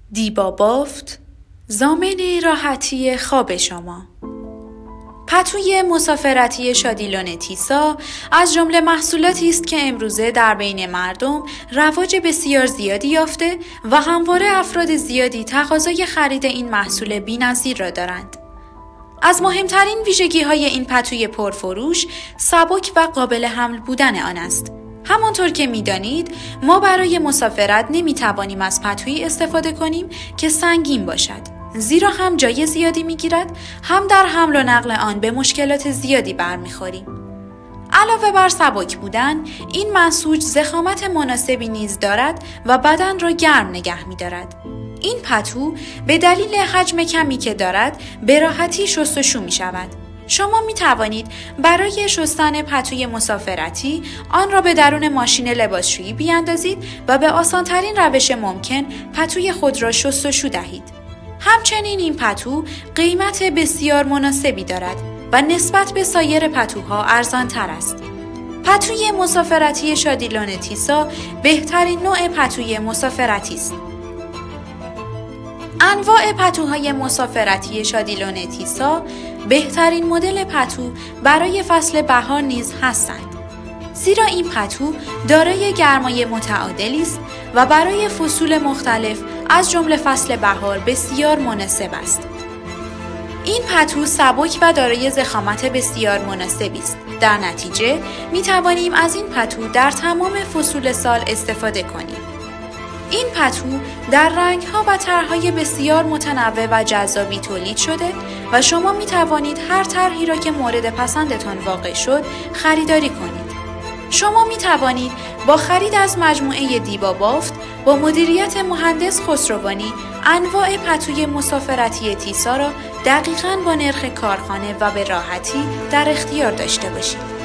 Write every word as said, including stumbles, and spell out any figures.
دیبا بافت، ضامن راحتی خواب شما. پتوی مسافرتی شادیلون تیسا از جمله محصولاتی است که امروزه در بین مردم رواج بسیار زیادی یافته و همواره افراد زیادی تقاضای خرید این محصول بی‌نظیر را دارند. از مهمترین ویژگی‌های این پتوی پرفروش، سبک و قابل حمل بودن آن است. همانطور که می‌دانید، ما برای مسافرت نمی‌توانیم از پتویی استفاده کنیم که سنگین باشد، زیرا هم جای زیادی می‌گیرد، هم در حمل و نقل آن به مشکلات زیادی برمی‌خوریم. علاوه بر سبک بودن، این منسوج ضخامت مناسبی نیز دارد و بدن را گرم نگه می‌دارد. این پتو به دلیل حجم کمی که دارد، به راحتی شستشو می‌شود. شما می توانید برای شستن پتوی مسافرتی آن را به درون ماشین لباسشویی بیاندازید و به آسانترین روش ممکن پتوی خود را شستشو دهید. همچنین این پتو قیمت بسیار مناسبی دارد و نسبت به سایر پتوها ارزان‌تر است. پتوی مسافرتی شادیلون تیسا بهترین نوع پتوی مسافرتی است. انواع پتوهای مسافرتی شادیلون تیسا بهترین مدل پتو برای فصل بهار نیز هستند، زیرا این پتو دارای گرمای متعادلی است و برای فصول مختلف از جمله فصل بهار بسیار مناسب است. این پتو سبک و دارای ضخامت بسیار مناسبی است. در نتیجه می توانیم از این پتو در تمام فصول سال استفاده کنیم. این پتو در رنگ‌ها و طرح‌های بسیار متنوع و جذابی تولید شده و شما می توانید هر طرحی را که مورد پسندتان واقع شد خریداری کنید. شما می توانید با خرید از مجموعه دیبا بافت با مدیریت مهندس خسروانی انواع پتوی مسافرتی تیسا را دقیقاً با نرخ کارخانه و به راحتی در اختیار داشته باشید.